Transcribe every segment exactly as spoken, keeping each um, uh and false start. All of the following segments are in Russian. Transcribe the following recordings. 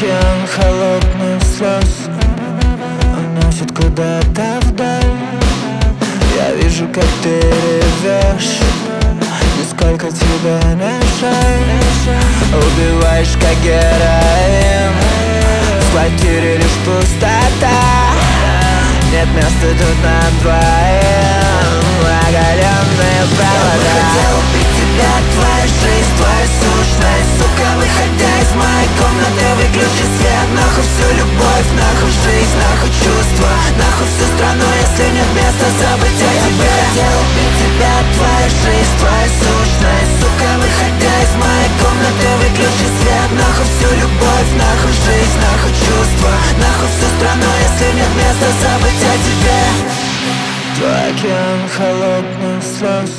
океан холодных слез уносит куда-то вдаль. Я вижу, как ты ревешь, нисколько тебе не жаль. Убиваешь, как героин, в квартире лишь пустота. Нет места тут нам двоим, оголенные провода. Я хотел убить тебя, твоя жизнь, твоя сущность. Сука, выходя из моей комнаты, выключи свет. Нахуй всю любовь, нахуй жизнь, нахуй чувства, нахуй всю страну, если нет места забыть о тебе. Я хотел убить тебя, твоя жизнь, твоя сущность. Сука, выходя из моей комнаты, выключи свет. Нахуй всю любовь, нахуй жизнь, нахуй чувства, нахуй всю страну, если нет места забыть о тебе. Твой океан холодных слез,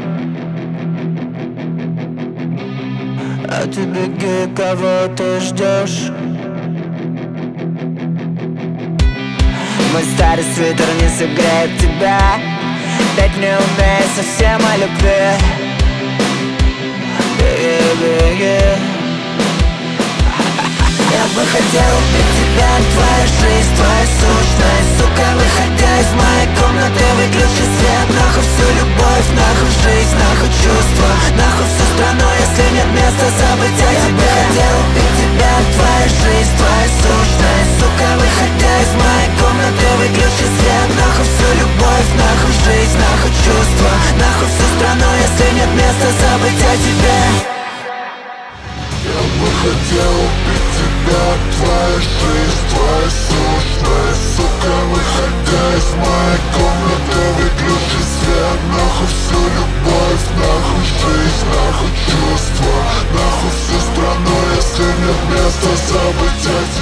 а ты беги, кого ты ждешь. Мой старый свитер не согреет тебя, дать не умею совсем о любви. Беги, беги. Я бы хотел убить тебя, твоя жизнь, твоя сущность. Сука, выходя из моей комнаты, выключи свет. Нахуй всю любовь, нахуй жизнь, нахуй чувства, нахуй всю страну, если нет места забыть о тебе. Я бы хотел убить тебя, твоя жизнь, твоя сущность. Сука, выходя из моей комнаты, выключи свет. Нахуй всю любовь, нахуй жизнь, нахуй чувства, нахуй всю страну, если нет места забыть о тебе. Я бы хотел убить тебя, твоя жизнь, твоя сущность. Сука, выходя из моей комнаты, выключи свет. Нахуй всю любовь, нахуй жизнь, нахуй чувства, нахуй всю страну, если нет места забыть о тебе.